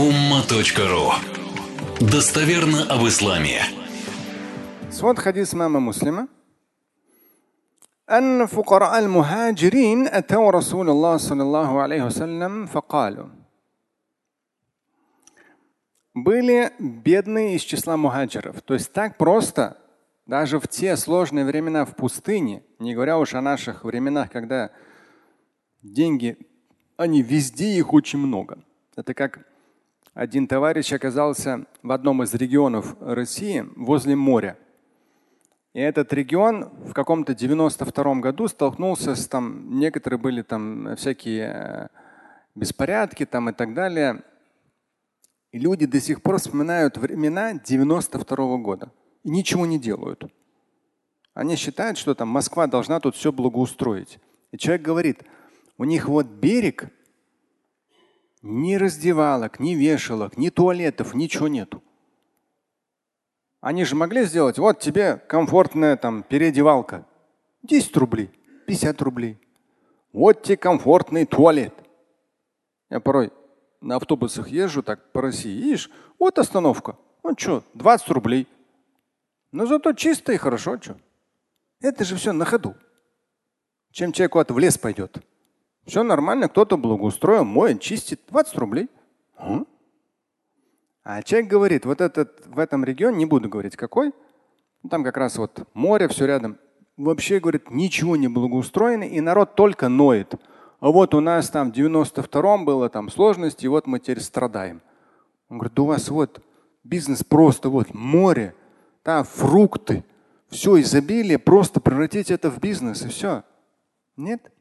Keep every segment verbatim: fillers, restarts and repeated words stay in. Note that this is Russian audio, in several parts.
umma.ru. Достоверно об исламе. Свод хадис имама Муслима. أن فقراء المهاجرين أتوا رسول الله صلى الله عليه وسلم فقالوا. Были бедные из числа мухаджиров. То есть так просто, даже в те сложные времена в пустыне, не говоря уж о наших временах, когда деньги, они везде, их очень много. Это как один товарищ оказался в одном из регионов России возле моря. И этот регион в каком-то девяносто втором году столкнулся с там, некоторые были там всякие беспорядки там и так далее. И люди до сих пор вспоминают времена девяносто второго года и ничего не делают. Они считают, что там Москва должна тут все благоустроить. И человек говорит, у них вот берег, ни раздевалок, ни вешалок, ни туалетов, ничего нету. Они же могли сделать, вот тебе комфортная там переодевалка. десять рублей, пятьдесят рублей. Вот тебе комфортный туалет. Я порой на автобусах езжу так по России. Видишь, вот остановка. Ну что, двадцать рублей. Но зато чисто и хорошо. Что? Это же все на ходу. Чем человек куда-то в лес пойдет. Все нормально, кто-то благоустроил, моет, чистит. двадцать рублей. М? А человек говорит, вот этот, в этом регионе, не буду говорить какой, там как раз вот море, все рядом. Вообще, говорит, ничего не благоустроено, и народ только ноет. А вот у нас там в девяносто втором было там сложности, и вот мы теперь страдаем. Он говорит, да у вас вот бизнес просто вот море, там фрукты, все изобилие, просто превратить это в бизнес и все. Нет?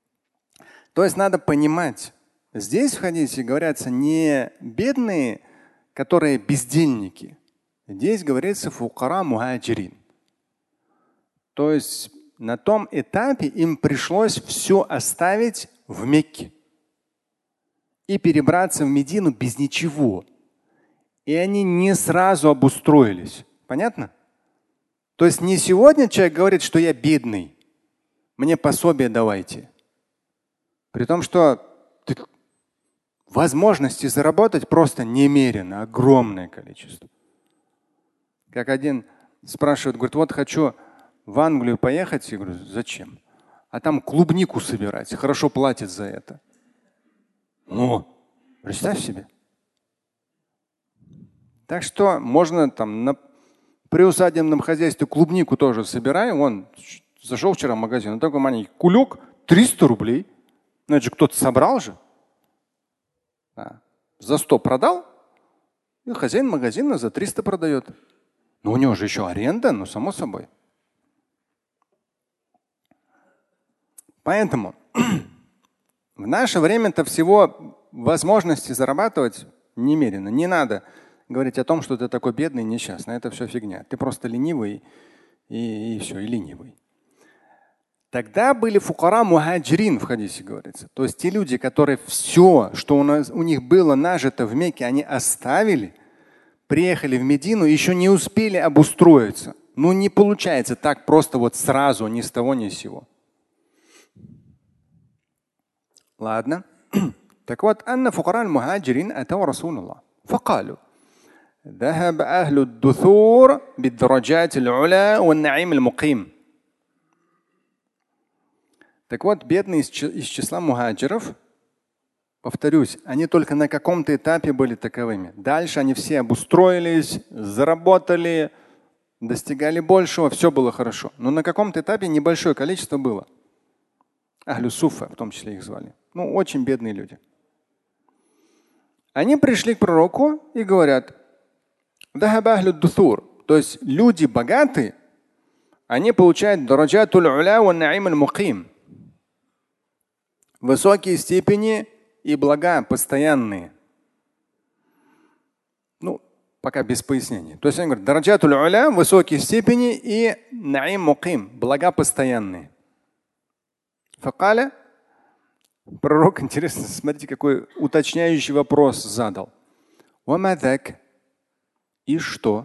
То есть надо понимать, здесь в хадисе говорятся не бедные, которые бездельники. Здесь говорится фукара мухаджирин. То есть на том этапе им пришлось все оставить в Мекке и перебраться в Медину без ничего. И они не сразу обустроились. Понятно? То есть не сегодня человек говорит, что я бедный, мне пособие давайте. При том, что ты возможности заработать просто немерено, огромное количество. Как один спрашивает, говорит, вот хочу в Англию поехать. Я говорю, зачем? А там клубнику собирать, хорошо платят за это. Ну, представь себе. Так что можно там на приусадебном хозяйстве клубнику тоже собираем. Вон, зашел вчера в магазин, такой маленький кулек, триста рублей. Ну это же кто-то собрал же. А, за сто продал, и хозяин магазина за триста продает. Но у него же еще аренда, ну само собой. Поэтому в наше время-то всего возможности зарабатывать немерено. Не надо говорить о том, что ты такой бедный, несчастный. Это все фигня. Ты просто ленивый и, и все, и ленивый. Тогда были фукара мухаджирин в хадисе говорится. То есть те люди, которые все, что у, нас, у них было нажито в Мекке, они оставили, приехали в Медину, еще не успели обустроиться. Ну не получается так просто вот сразу, ни с того, ни с сего. Ладно. Так вот, анна фукара мухаджирин атау Расулуллах. Факалу. ذهب أهل الدثور بالدرجات العلى والنعيم المقيم. Так вот, бедные из числа мухаджиров, повторюсь, они только на каком-то этапе были таковыми. Дальше они все обустроились, заработали, достигали большего, все было хорошо. Но на каком-то этапе небольшое количество было. Ахлю суфа, в том числе их звали. Ну, очень бедные люди. Они пришли к пророку и говорят, то есть люди богатые, они получают дараджатуль уля ва наим аль муким. Высокие степени и блага постоянные. Ну, пока без пояснений. То есть они говорят, дараджатуль уля, высокие степени и наим муким, блага постоянные. Факаля, пророк, интересно, смотрите, какой уточняющий вопрос задал. Вамадак, и что?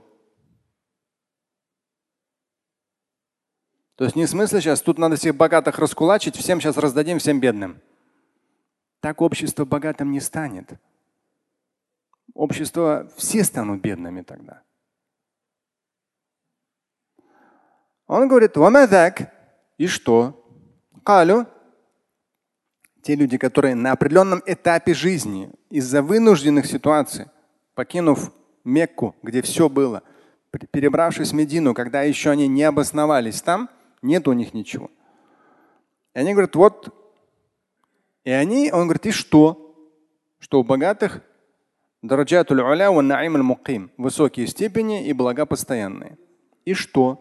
То есть не в смысле сейчас, тут надо всех богатых раскулачить, всем сейчас раздадим, всем бедным. Так общество богатым не станет. общество, все станут бедными тогда. Он говорит, вамадак, и что? Калю, те люди, которые на определенном этапе жизни из-за вынужденных ситуаций, покинув Мекку, где все было, перебравшись в Медину, когда еще они не обосновались там, нет у них ничего. И они говорят, вот, и они, он говорит, и что? Что у богатых дараджатуль уля ва наим аль муким, высокие степени и блага постоянные. И что?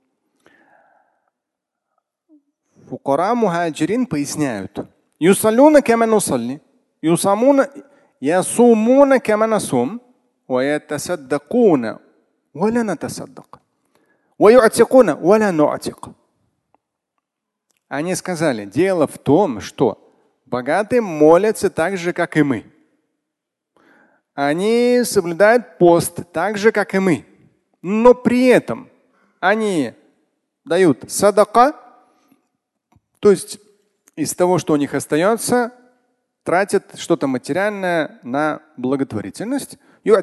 Фукара мухаджирин поясняют. Юсаллюна кама нусалли, юсамуна ясумуна кама насум, ва ятасаддакуна ва ла натасаддак, ва ю'атикуна ва ла ну'атик. Они сказали, дело в том, что богатые молятся так же, как и мы. Они соблюдают пост так же, как и мы. Но при этом они дают садака, то есть из того, что у них остается, тратят что-то материальное на благотворительность.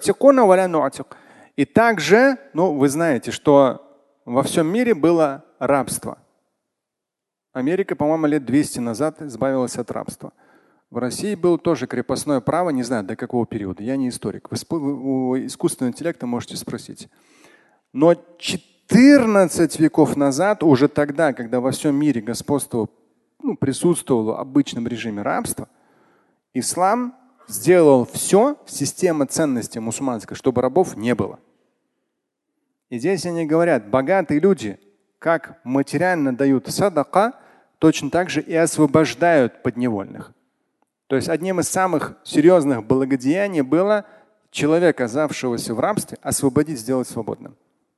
И также, ну, вы знаете, что во всем мире было рабство. Америка, по-моему, лет двести назад избавилась от рабства. В России было тоже крепостное право, не знаю до какого периода, я не историк. Вы у искусственного интеллекта можете спросить. Но четырнадцать веков назад, уже тогда, когда во всем мире господство ну, присутствовало в обычном режиме рабства, ислам сделал все, система ценностей мусульманской, чтобы рабов не было. И здесь они говорят, богатые люди, как материально дают садака, точно так же и освобождают подневольных. То есть одним из самых серьезных благодеяний было человека, оказавшегося в рабстве, освободить, сделать свободным.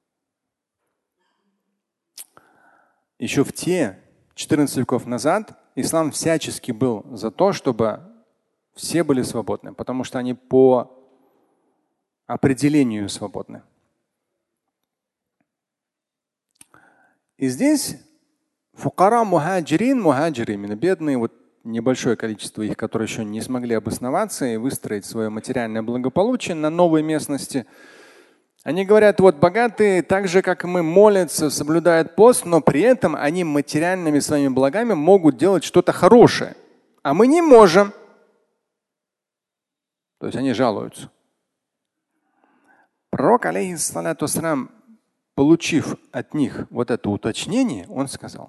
Еще в те четырнадцать веков назад ислам всячески был за то, чтобы все были свободны, потому что они по определению свободны. И здесь фукара мухаджирин, мухаджиры, именно бедные, вот небольшое количество их, которые еще не смогли обосноваться и выстроить свое материальное благополучие на новой местности. Они говорят, вот богатые, так же, как и мы, молятся, соблюдают пост, но при этом они материальными своими благами могут делать что-то хорошее. А мы не можем. То есть они жалуются. Пророк, алейхиссалату вассалям, получив от них вот это уточнение, он сказал: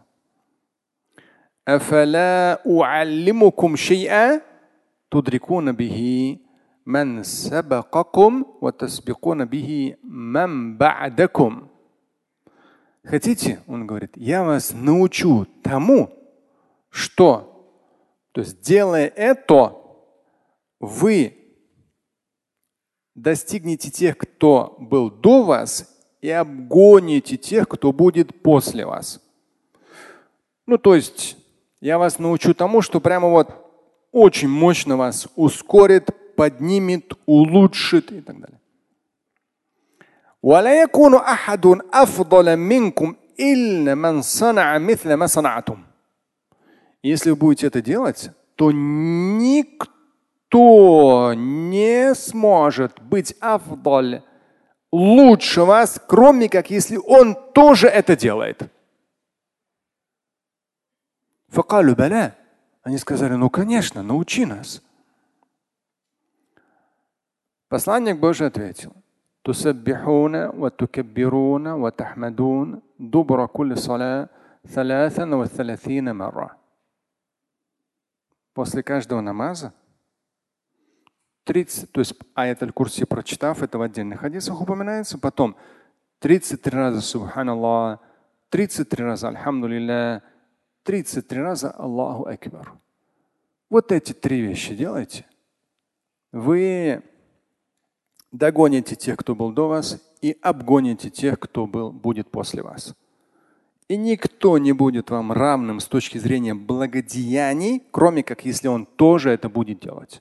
«Афала уаллимукум шей'a тудрикуна бихи ман сабакакум ва тасбикуна бихи ман ба'дакум». Хотите, он говорит, я вас научу тому, что, то есть делая это, вы достигнете тех, кто был до вас, и обгоните тех, кто будет после вас. Ну, то есть я вас научу тому, что прямо вот очень мощно вас ускорит, поднимет, улучшит и так далее. Если вы будете это делать, то никто не сможет быть афдаль лучше вас, кроме как если он тоже это делает. Они сказали, ну конечно, научи нас. Посланник Божий ответил: تسبحون وتكبرون وتحمدون دبر كل صلاة ثلاثا وثلاثين مرة. После каждого намаза тридцать, то есть аят аль-Курси прочитав, это в отдельных хадисах упоминается, потом тридцать три раза Субханаллах, тридцать три раза Альхамдулилля, тридцать три раза Аллаху Акбар. Вот эти три вещи делайте. Вы догоните тех, кто был до вас, и обгоните тех, кто был, будет после вас. И никто не будет вам равным с точки зрения благодеяний, кроме как если он тоже это будет делать.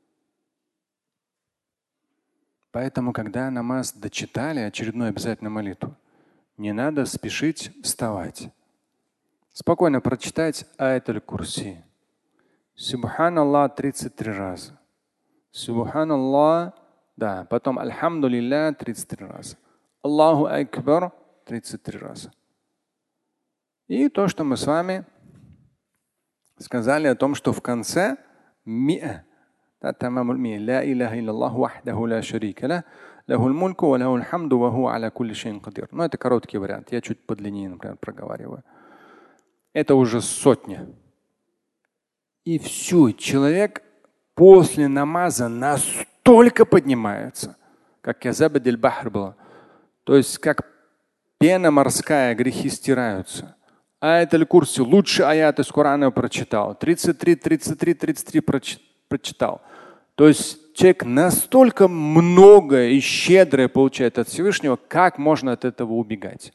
Поэтому, когда намаз дочитали, очередную обязательную молитву, не надо спешить вставать. Спокойно прочитать аят аль-Курси. Субханаллах тридцать три раза. Субханаллах Да, потом Альхамдулилля тридцать три раза. Аллаху Акбар тридцать три раза. И то, что мы с вами сказали о том, что в конце миа. Ла иляха илляллаху вахдаху ла шарика лах, лахул мульку ва лахул хамду ва хуа аля кулли шайин кадир. Ну, это короткий вариант. Я чуть подлиннее, например, проговариваю. Это уже сотня. И все, человек после намаза настолько поднимается, как язабадиль бахр было. То есть как пена морская, грехи стираются. Аят аль-Курси, лучший аят из Корана прочитал. тридцать три, тридцать три, тридцать три прочитал. То есть человек настолько многое и щедрое получает от Всевышнего, как можно от этого убегать?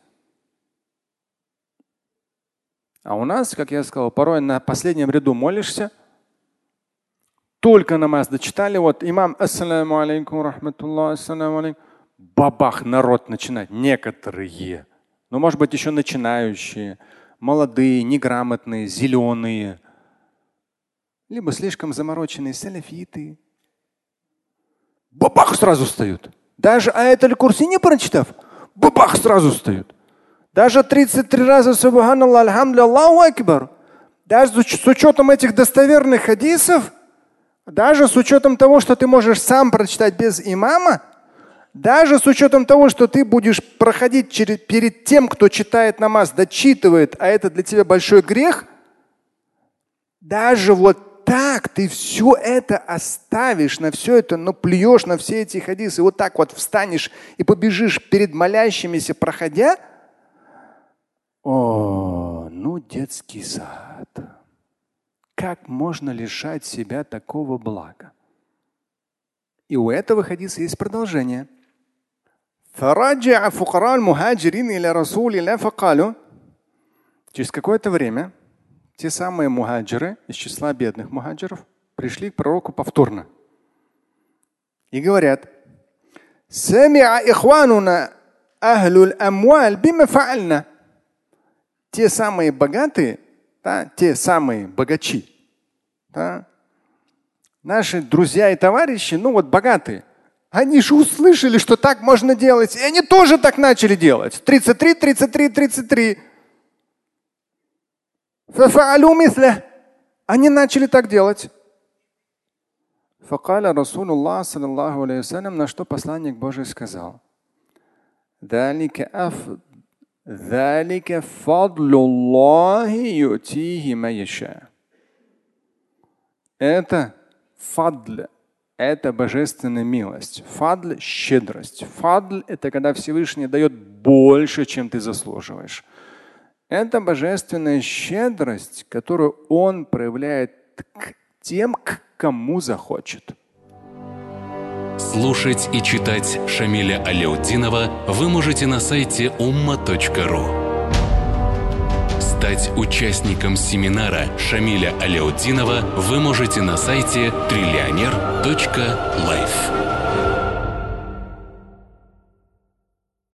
А у нас, как я сказал, порой на последнем ряду молишься, только намаз дочитали, вот имам ассаляму алейкум рахматуллах, ассаляму алейкум, бабах, народ начинает. Некоторые, ну может быть еще начинающие, молодые, неграмотные, зеленые, либо слишком замороченные салафиты. Бабах, сразу встают. Даже аят аль-Курси не прочитав, бабах, сразу встают. Даже тридцать три раза субханаллах, альхамдулилля, Аллаху акбар. Даже с учетом этих достоверных хадисов, даже с учетом того, что ты можешь сам прочитать без имама, даже с учетом того, что ты будешь проходить через, перед тем, кто читает намаз, дочитывает, а это для тебя большой грех, даже вот так ты все это оставишь, на все это, ну плюешь на все эти хадисы, вот так вот встанешь и побежишь перед молящимися, проходя. О, ну детский сад. Как можно лишать себя такого блага? И у этого хадиса есть продолжение. Через какое-то время те самые мухаджиры из числа бедных мухаджиров пришли к пророку повторно и говорят: те самые богатые, да, те самые богачи, да, наши друзья и товарищи, ну вот богатые, они же услышали, что так можно делать, и они тоже так начали делать. тридцать три, тридцать три, тридцать три. Они начали так делать. Факаля Расулуллах саллаллаху алейхи вассалям, на что посланник Божий сказал: Это фадл, это божественная милость. Фадл – щедрость. Фадл – это когда Всевышний дает больше, чем ты заслуживаешь. Это божественная щедрость, которую Он проявляет к тем, к кому захочет. Слушать и читать Шамиля Аляутдинова вы можете на сайте умма точка ру. Стать участником семинара Шамиля Аляутдинова вы можете на сайте триллионер точка лайф.